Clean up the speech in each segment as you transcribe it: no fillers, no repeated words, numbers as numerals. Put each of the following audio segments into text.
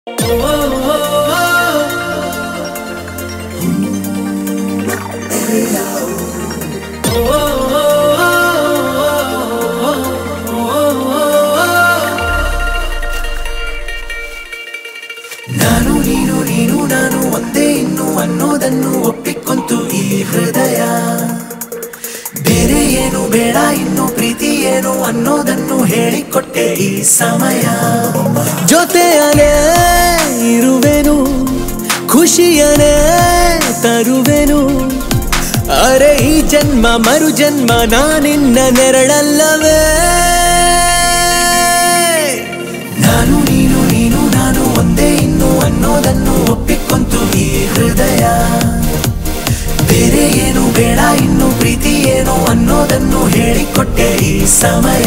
ನಾನು ನೀನು ನೀನು ನಾನು ಒಂದೇ ಇನ್ನು ಅನ್ನೋದನ್ನು ಒಪ್ಪಿಕೊಂತು ಈ ಹೃದಯ. ಬೇರೆ ಏನು ಬೇಡ ಇನ್ನು ಪ್ರೀತಿ ಏನು ಅನ್ನೋದನ್ನು ಹೇಳಿಕೊಟ್ಟೆ ಈ ಸಮಯ. ಜೊತೆಯನೇ ಇರುವೆನು, ಖುಷಿಯನೇ ತರುವೆನು. ಅರೆ ಈ ಜನ್ಮ ಮರು ಜನ್ಮ ನಾನಿನ್ನ ನೆರಳಲ್ಲವೇ. ನಾನು ನೀನು ನೀನು ನಾನು ಒಂದೇ ಇನ್ನು ಅನ್ನೋದನ್ನು ಒಪ್ಪಿಕೊಂತು ಈ ಹೃದಯ. ಬೇರೆ ಏನು ಬೇಡ ಇನ್ನು ಪ್ರೀತಿ ಏನು ಅನ್ನೋದನ್ನು ಹೇಳಿಕೊಟ್ಟೆ ಈ ಸಮಯ.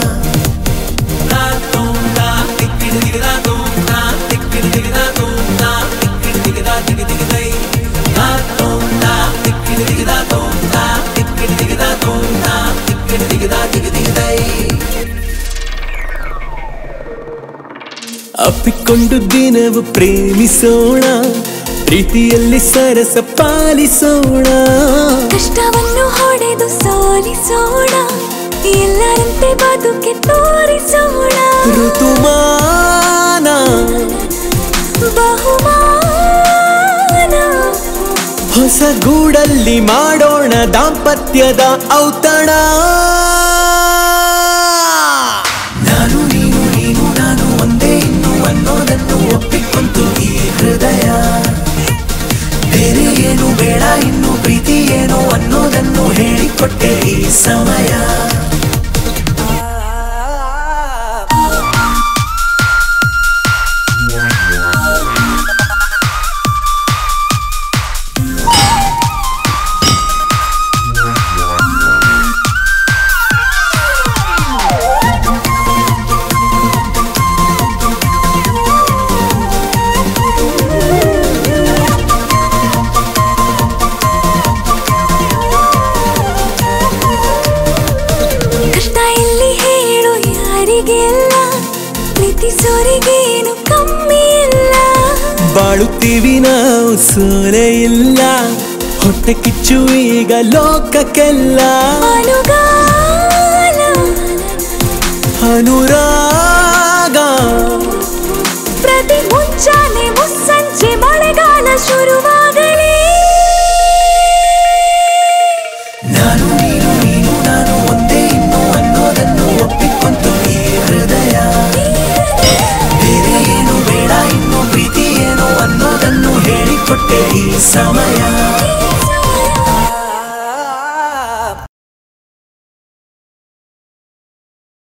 ಅಪ್ಪಿಕೊಂಡು ದಿನವು ಪ್ರೇಮಿಸೋಣ, ಪ್ರೀತಿಯಲ್ಲಿ ಸರಸ ಪಾಲಿಸೋಣ. ಕಷ್ಟವನ್ನು ಹೊಡೆದು ಸೋಲಿಸೋಣ, ಎಲ್ಲರಂತೆ ಬದುಕೆ ತೋರಿಸೋಣ. ಋತುಮಾನ ಬಹುಮಾನ, ಹೊಸ ಗೂಡಲ್ಲಿ ಮಾಡೋಣ ದಾಂಪತ್ಯದ ಔತಣ. ನಾನು ನೀನು ನೀನು ನಾನು ಒಂದೇ ಇನ್ನು ಅನ್ನೋದನ್ನು ಒಪ್ಪಿಕೊಂತು ಈ ಹೃದಯ. ಬೇರೆ ಏನು ಬೇಡ ಇನ್ನು ಪ್ರೀತಿ ಏನು ಅನ್ನೋದನ್ನು ಹೇಳಿಕೊಟ್ಟೆ ಈ ಸಮಯ. ಪ್ರೀತಿಸೋರಿಗೇನು ಕಮ್ಮಿ ಇಲ್ಲ, ಬಾಳುತ್ತೀವಿ ನಾವು ಸೋಲೆ ಇಲ್ಲ. ಹೊಟ್ಟೆ ಕಿಚ್ಚು ಈಗ ಲೋಕಕ್ಕೆಲ್ಲ. ಅನುಗಾಲ ಅನುರಾಗ, ಪ್ರತಿ ಮುಂಚಾನೆ ಮುಸ್ಸಂಜೆ ಮಳೆಗಾಲ ಶುರುವ